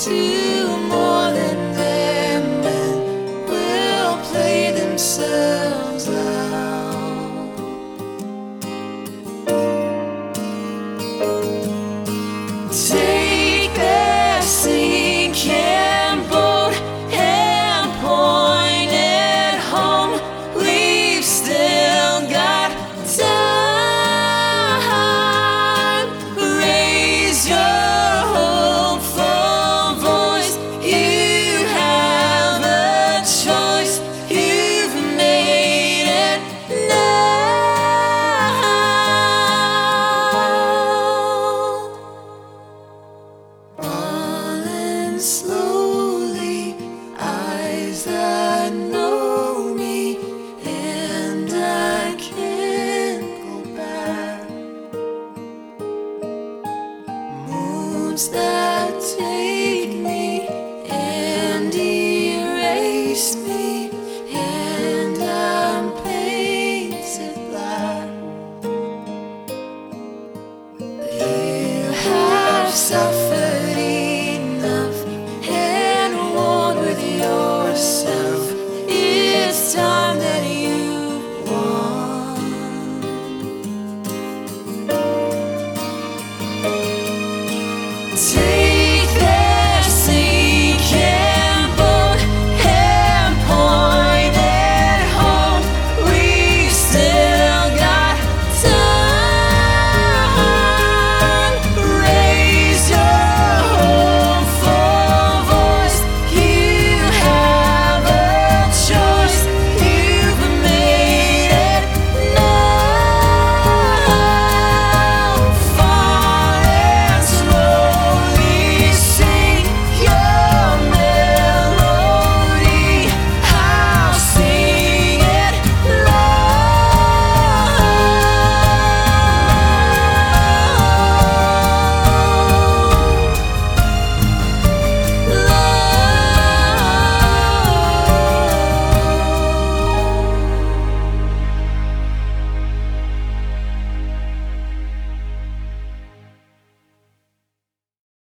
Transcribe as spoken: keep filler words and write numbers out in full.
do more than them, and will play themselves out. Take their sinking boat and point it home. We've still got time. Raise your hopeful voice. You have a choice. You've made it now. Falling slowly, eyes that know me, and I can't go back. Moods that take me and erase me.